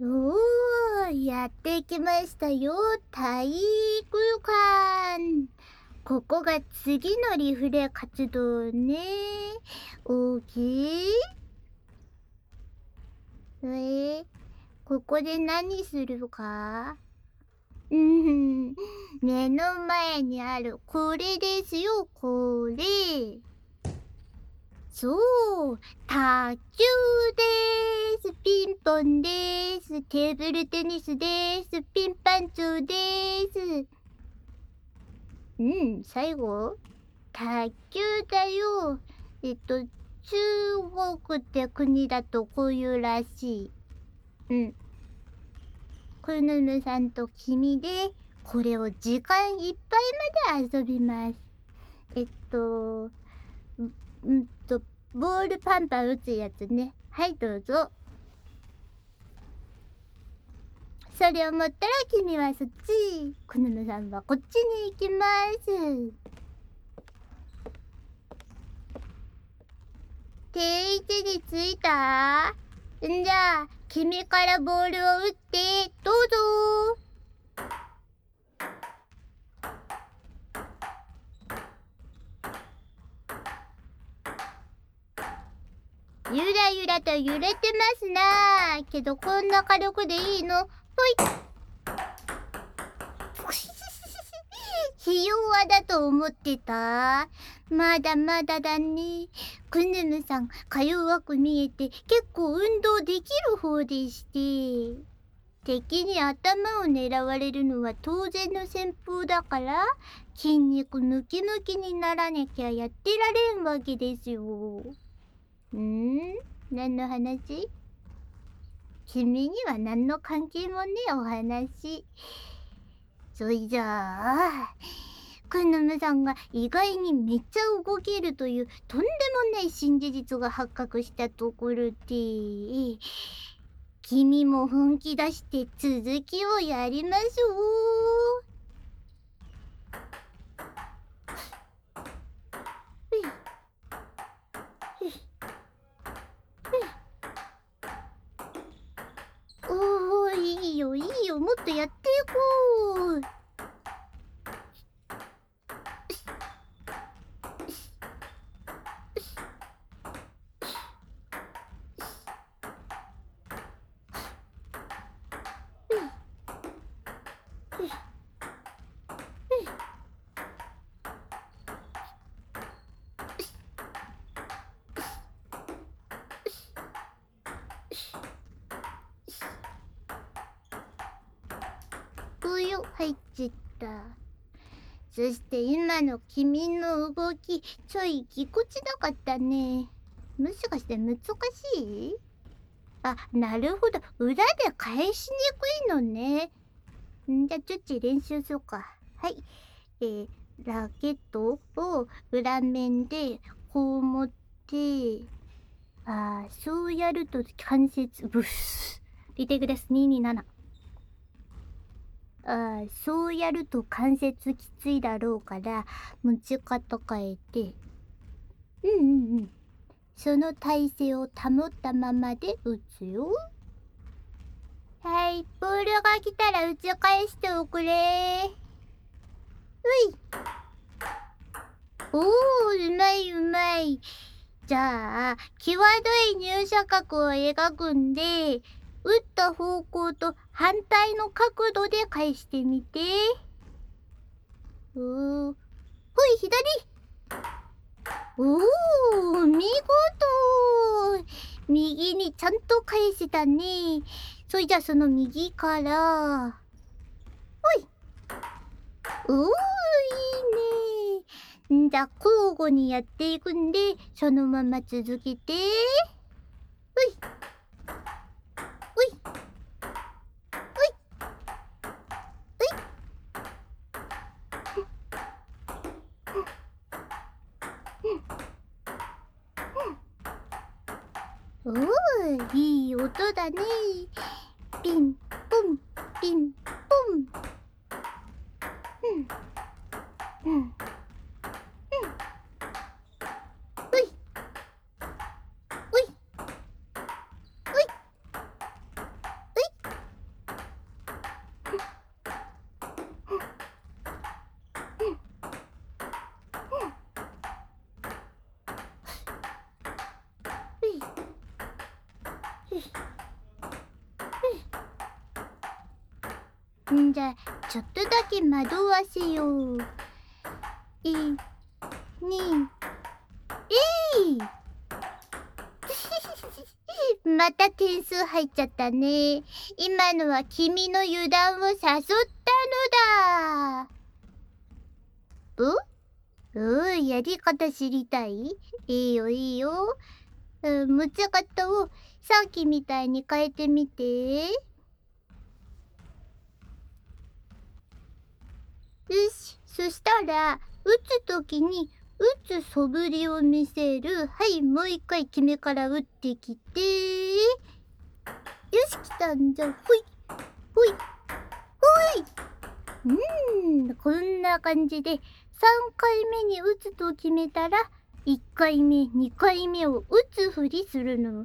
おー、やってきましたよ、体育館。ここが次のリフレ活動ね。オーケー。ここで何するか？目の前にあるこれですよ、これ。そう、卓球でーす。ピンポンでーす。テーブルテニスでーす。ピンパンチョーでーす。最後卓球だよ。中国って国だとこういうらしい。クヌムさんと君で、これを時間いっぱいまで遊びます。ボールパンパン打つやつね。はい、どうぞ。それを持ったら君はそっち。クヌムさんはこっちに行きます。定位置に着いた？じゃあ、君からボールを打って、どうぞ。ゆらゆらと揺れてますなぁ。けどこんな軽くでいいの？ぽい。ひ弱だと思ってた？まだまだだね。クヌムさん、か弱く見えて結構運動できる方でして。敵に頭を狙われるのは当然の戦法だから、筋肉ムキムキにならなきゃやってられんわけですよ。何の話？君には何の関係もねえお話。それじゃあ、クヌムさんが意外にめっちゃ動けるというとんでもない新事実が発覚したところで、君も本気出して続きをやりましょう。おー、いいよいいよ、もっとやっていこう。およ、入っちゃった。そして今の君の動き、ちょいぎこちなかったね。もしかして難しい？あ、なるほど。裏で返しにくいのね。じゃあちょっと練習するか。はい。ラケットを裏面でこう持って、そうやると関節、ブス。リテグレス227。そうやると関節きついだろうから、持ち方変えて。その体勢を保ったままで打つよ。はい、ボールが来たら打ち返しておくれ。おー、うまいうまい。じゃあ、際どい入射角を描くんで、打った方向と反対の角度で返してみて。ほい、左。おー、見事。右にちゃんと返せたね。それじゃあその右から。ほい。おー、いいね。じゃあ交互にやっていくんで、そのまま続けて。ほい。ほい。おー、いい音だね。ピンポン、ピンポン。ほい。ほい。ほい。 んじゃ、ちょっとだけ惑わせよう。1、2、また点数入っちゃったね。今のは君の油断を誘ったのだ。やり方知りたい？いいよいいよ。持ち方をさっきみたいに変えてみて。よし、そしたら打つときに打つ素振りを見せる。はい、もう一回君から打ってきて。よし、来たんじゃ。ほいほいほい。こんな感じで3回目に打つと決めたら1回目2回目を打つふりするの。はい、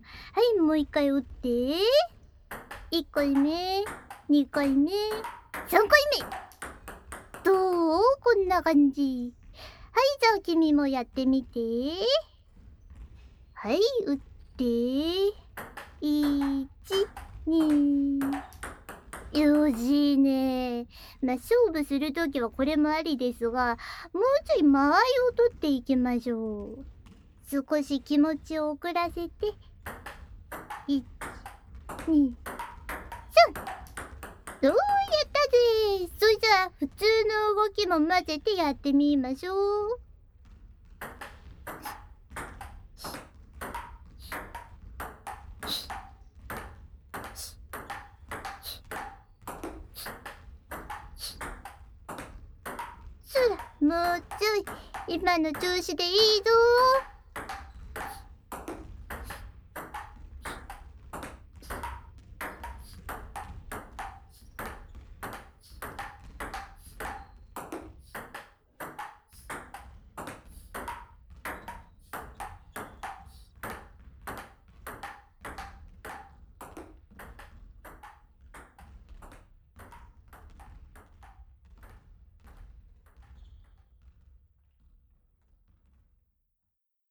もう一回打って。1回目2回目3回目。どう？こんな感じ。はい、じゃあ君もやってみて。はい、打って。1、2。よしいね。勝負するときはこれもありですが、もうちょい間合いを取っていきましょう。少し気持ちを遅らせて。1、2、3。やったぜ。それじゃあ普通の動きも混ぜてやってみましょう。そうだ、もうちょい。今の調子でいいぞ。